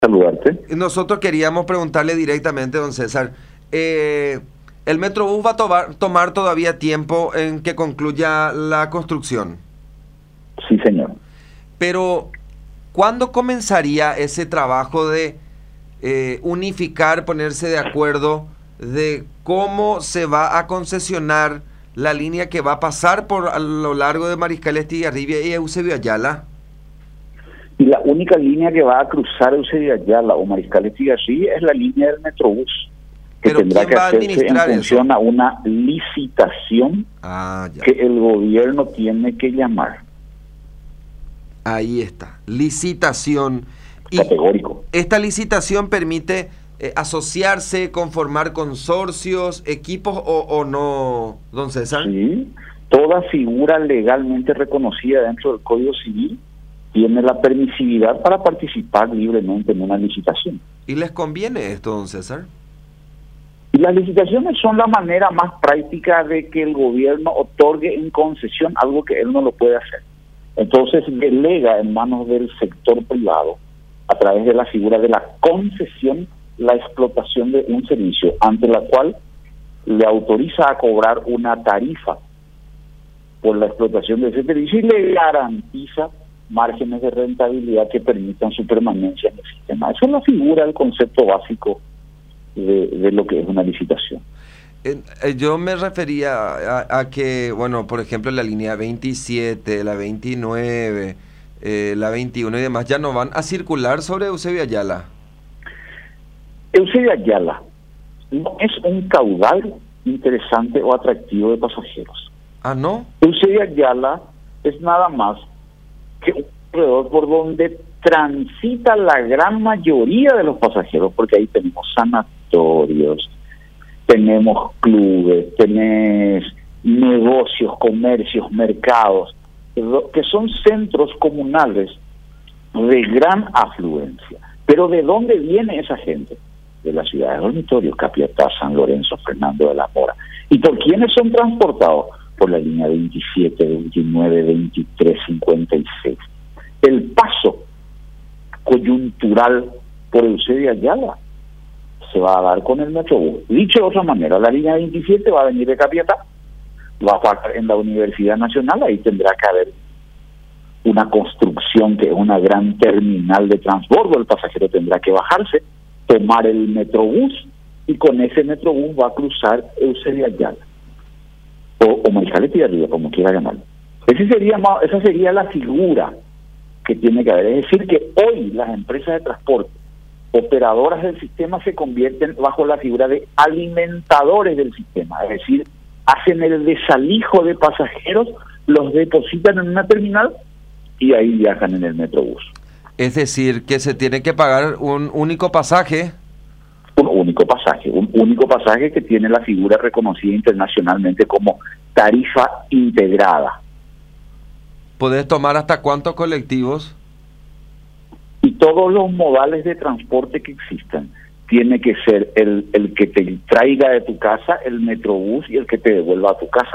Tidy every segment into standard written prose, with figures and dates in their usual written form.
Saludarte. Nosotros queríamos preguntarle directamente, don César, ¿el Metrobús va a tomar todavía tiempo en que concluya la construcción? Sí, señor. Pero, ¿cuándo comenzaría ese trabajo de unificar, ponerse de acuerdo de cómo se va a concesionar la línea que va a pasar por a lo largo de Mariscal Estigarribia y Eusebio Ayala? Y la única línea que va a cruzar Eusebio Ayala o Mariscal Estigarribia es la línea del Metrobús, que ¿Pero tendrá quién que va a hacerse en administrar función eso? a una licitación Ya. que el gobierno tiene que llamar. Ahí está, licitación. Y Categórico. esta licitación permite asociarse, conformar consorcios, equipos o no, don César. Sí, toda figura legalmente reconocida dentro del Código Civil tiene la permisividad para participar libremente en una licitación. ¿Y les conviene esto, don César? Y las licitaciones son la manera más práctica de que el gobierno otorgue en concesión algo que él no lo puede hacer. Entonces delega en manos del sector privado, a través de la figura de la concesión, la explotación de un servicio, ante la cual le autoriza a cobrar una tarifa por la explotación de ese servicio y le garantiza márgenes de rentabilidad que permitan su permanencia en el sistema. Esa es la figura, el concepto básico de lo que es una licitación. Yo me refería a que, bueno, por ejemplo, la línea 27, la 29, la 21 y demás ya no van a circular sobre Eusebio Ayala. Eusebio Ayala no es un caudal interesante o atractivo de pasajeros. Ah, ¿no? Eusebio Ayala es nada más que un corredor por donde transita la gran mayoría de los pasajeros, porque ahí tenemos sanatorios, tenemos clubes, tenés negocios, comercios, mercados, que son centros comunales de gran afluencia. Pero ¿de dónde viene esa gente? De las ciudades de dormitorios, Capiatá, San Lorenzo, Fernando de la Mora. ¿Y por quiénes son transportados? Por la línea 27, 29, 23, 56. El paso coyuntural por Eusebio Ayala se va a dar con el Metrobús. Dicho de otra manera, la línea 27 va a venir de Capiatá, va a pasar en la Universidad Nacional, ahí tendrá que haber una construcción que es una gran terminal de transbordo, el pasajero tendrá que bajarse, tomar el Metrobús y con ese Metrobús va a cruzar Eusebio Ayala o Mariscal Estigarribia, como quiera llamarlo. Esa sería la figura que tiene que haber. Es decir, que hoy las empresas de transporte, operadoras del sistema, se convierten bajo la figura de alimentadores del sistema, es decir, hacen el desalijo de pasajeros, los depositan en una terminal y ahí viajan en el Metrobús. Es decir, que se tiene que pagar un único pasaje. Un único pasaje que tiene la figura reconocida internacionalmente como tarifa integrada. ¿Podés tomar hasta cuántos colectivos? Y todos los modales de transporte que existan, tiene que ser el que te traiga de tu casa, el Metrobús, y el que te devuelva a tu casa.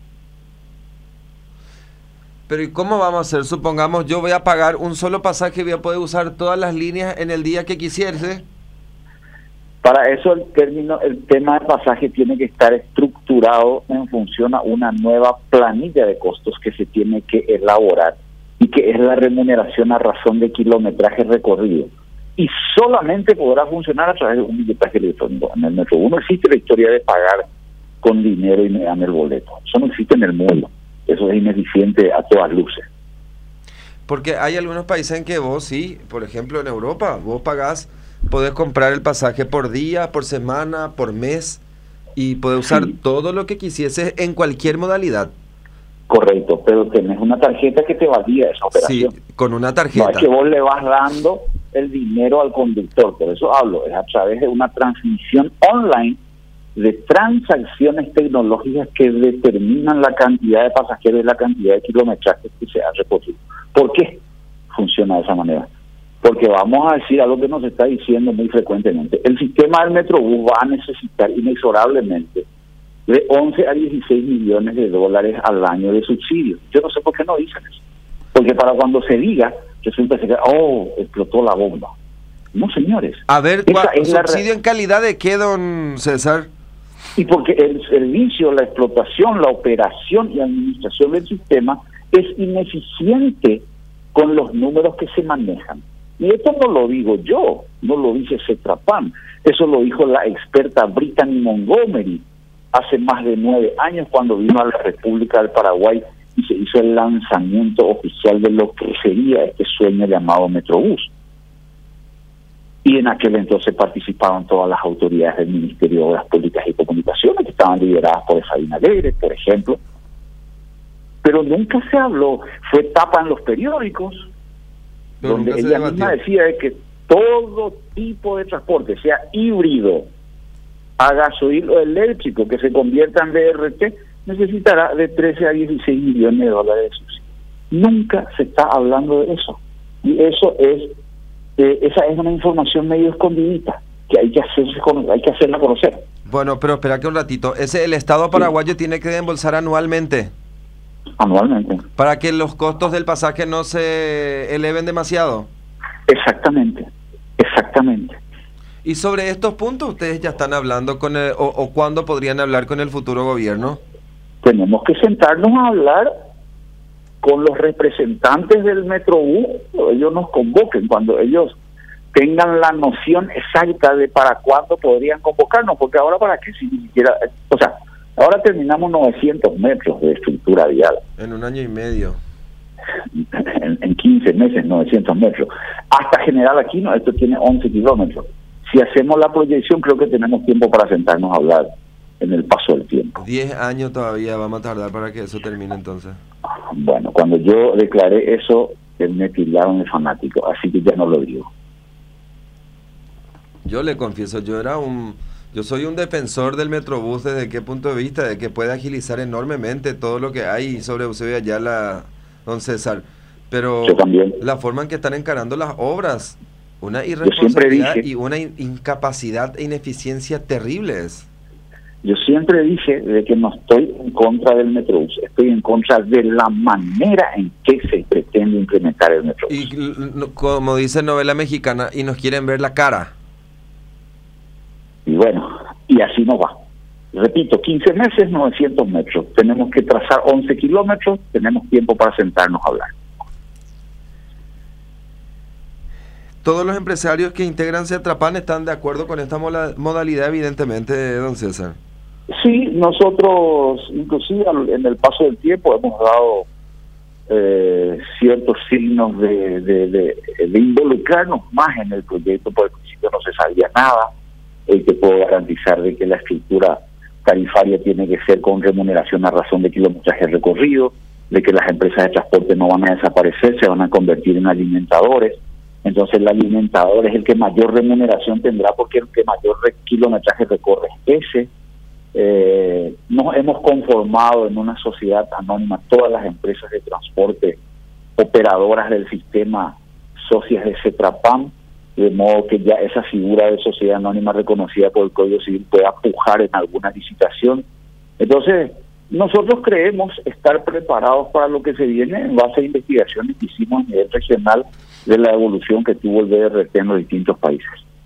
Pero ¿y cómo vamos a hacer? Supongamos yo voy a pagar un solo pasaje y voy a poder usar todas las líneas en el día que quisiese. Para eso el tema de pasaje tiene que estar estructurado en función a una nueva planilla de costos que se tiene que elaborar y que es la remuneración a razón de kilometraje recorrido. Y solamente podrá funcionar a través de un billetaje electrónico. En el Metrobús no existe la historia de pagar con dinero y me dan el boleto. Eso no existe en el mundo. Eso es ineficiente a todas luces. Porque hay algunos países en que vos, sí, por ejemplo en Europa, vos pagás, podés comprar el pasaje por día, por semana, por mes, y podés usar todo lo que quisieses en cualquier modalidad. Correcto, pero tenés una tarjeta que te valida esa operación. Sí, con una tarjeta. No es que vos le vas dando el dinero al conductor, por eso hablo, es a través de una transmisión online de transacciones tecnológicas que determinan la cantidad de pasajeros y la cantidad de kilometrajes que se ha recorrido. ¿Por qué funciona de esa manera? Porque vamos a decir algo que nos está diciendo muy frecuentemente. El sistema del Metrobús va a necesitar inexorablemente de 11 a 16 millones de dólares al año de subsidios. Yo no sé por qué no dicen eso. Porque para cuando se diga, resulta que, explotó la bomba. No, señores. A ver, Esa es ¿subsidio en calidad de qué, don César? Y porque el servicio, la explotación, la operación y administración del sistema es ineficiente con los números que se manejan. Y esto no lo digo yo, no lo dice CETRAPAN, eso lo dijo la experta Brittany Montgomery hace más de 9 años cuando vino a la República del Paraguay y se hizo el lanzamiento oficial de lo que sería este sueño llamado Metrobús. Y en aquel entonces participaban todas las autoridades del Ministerio de Obras Públicas y Comunicaciones, que estaban lideradas por Sabina Alegre, por ejemplo. Pero nunca se habló, fue tapa en los periódicos, pero donde ella misma decía de que todo tipo de transporte, sea híbrido, a gasoil o eléctrico, que se convierta en BRT, necesitará de 13 a 16 millones de dólares de subsidio. Nunca se está hablando de eso. Y eso es, esa es una información medio escondidita, que hay que hacerla conocer. Bueno, pero espera que un ratito. El Estado paraguayo tiene que embolsar anualmente. Anualmente. Para que los costos del pasaje no se eleven demasiado. Exactamente. Y sobre estos puntos, ¿ustedes ya están hablando con o cuándo podrían hablar con el futuro gobierno? Tenemos que sentarnos a hablar con los representantes del Metrobús. Ellos nos convoquen cuando ellos tengan la noción exacta de para cuándo podrían convocarnos, porque ahora para qué, si ni siquiera, o sea, ahora terminamos 900 metros de estructura vial. En 1 año y medio. En 15 meses, 900 metros. Hasta General Aquino, esto tiene 11 kilómetros. Si hacemos la proyección, creo que tenemos tiempo para sentarnos a hablar en el paso del tiempo. 10 años todavía vamos a tardar para que eso termine entonces. Bueno, cuando yo declaré eso, me tildaron de fanático, así que ya no lo digo. Yo le confieso, yo soy un defensor del Metrobús. ¿Desde qué punto de vista? De que puede agilizar enormemente todo lo que hay sobre Eusebio Ayala, don César. Pero yo también. La forma en que están encarando las obras, una irresponsabilidad y una incapacidad e ineficiencia terribles. Yo siempre dije de que no estoy en contra del Metrobús, estoy en contra de la manera en que se pretende implementar el Metrobús. Y como dice novela mexicana, y nos quieren ver la cara. Y bueno, y así no va. Repito, 15 meses, 900 metros. Tenemos que trazar 11 kilómetros, tenemos tiempo para sentarnos a hablar. Todos los empresarios que integran CETRAPAN están de acuerdo con esta modalidad, evidentemente, don César. Sí, nosotros, inclusive en el paso del tiempo, hemos dado ciertos signos de involucrarnos más en el proyecto. Por el principio no se sabía nada. Te puedo garantizar de que la estructura tarifaria tiene que ser con remuneración a razón de kilometraje recorrido, de que las empresas de transporte no van a desaparecer, se van a convertir en alimentadores. Entonces el alimentador es el que mayor remuneración tendrá porque el que mayor kilometraje recorre es ese. Nos hemos conformado en una sociedad anónima, todas las empresas de transporte operadoras del sistema socias de CETRAPAN, de modo que ya esa figura de sociedad anónima reconocida por el Código Civil pueda pujar en alguna licitación. Entonces, nosotros creemos estar preparados para lo que se viene en base a investigaciones que hicimos a nivel regional de la evolución que tuvo el BRT en los distintos países.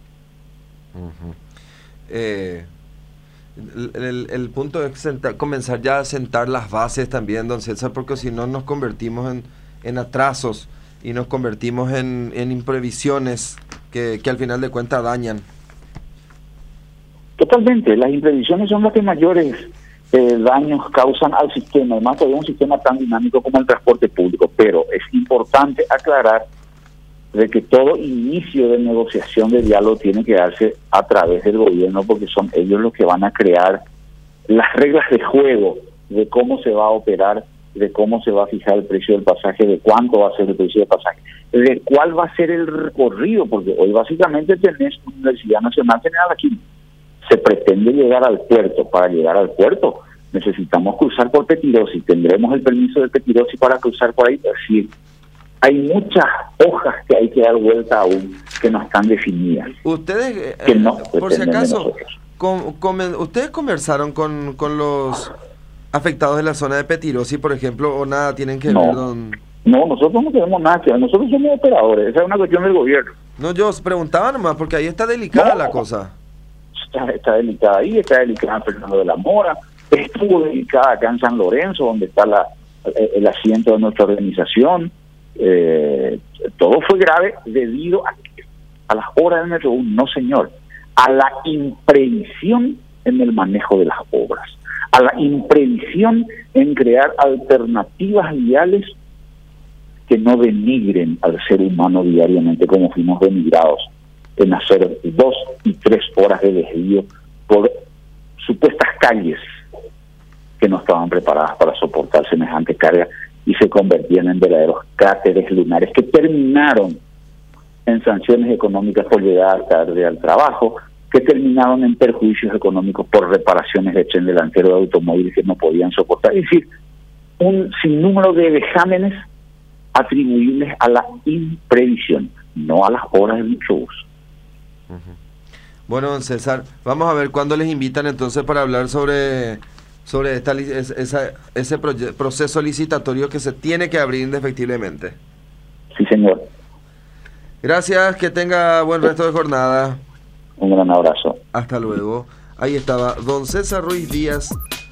El punto es comenzar ya a sentar las bases también, don César, porque si no nos convertimos en atrasos y nos convertimos en imprevisiones que al final de cuentas dañan. Totalmente, las imprevisiones son las que mayores daños causan al sistema, además de un sistema tan dinámico como el transporte público, pero es importante aclarar de que todo inicio de negociación de diálogo tiene que darse a través del gobierno, porque son ellos los que van a crear las reglas de juego de cómo se va a operar, de cómo se va a fijar el precio del pasaje, de cuánto va a ser el precio del pasaje, de cuál va a ser el recorrido, porque hoy básicamente tenés Universidad Nacional General Aquino. Se pretende llegar al puerto. Para llegar al puerto necesitamos cruzar por Petirosi, tendremos el permiso de Petirosi para cruzar por ahí. Es decir, hay muchas hojas que hay que dar vuelta aún que no están definidas. Ustedes, que no por si acaso, ustedes conversaron con los afectados de la zona de Petirosi, por ejemplo, o nada tienen que ver. No, nosotros no tenemos nada que ver, nosotros somos operadores, esa es una cuestión del gobierno. No, yo os preguntaba nomás, porque ahí está delicada la cosa. Está delicada ahí, está delicada en Fernando de la Mora, estuvo delicada acá en San Lorenzo, donde está el asiento de nuestra organización. Todo fue grave debido a las obras del Metro 1, no señor, a la imprevisión en el manejo de las obras, a la imprevisión en crear alternativas viales que no denigren al ser humano diariamente como fuimos denigrados en hacer 2 y 3 horas de desvío por supuestas calles que no estaban preparadas para soportar semejante carga y se convertían en verdaderos cráteres lunares que terminaron en sanciones económicas por llegar tarde al trabajo, que terminaron en perjuicios económicos por reparaciones de tren delantero de automóviles que no podían soportar. Es decir, un sinnúmero de vejámenes atribuibles a la imprevisión, no a las horas del microbús. Bueno, don César, vamos a ver cuándo les invitan entonces para hablar sobre ese proceso licitatorio que se tiene que abrir indefectiblemente. Sí, señor. Gracias, que tenga buen resto de jornada. Un gran abrazo. Hasta luego. Ahí estaba don César Ruiz Díaz,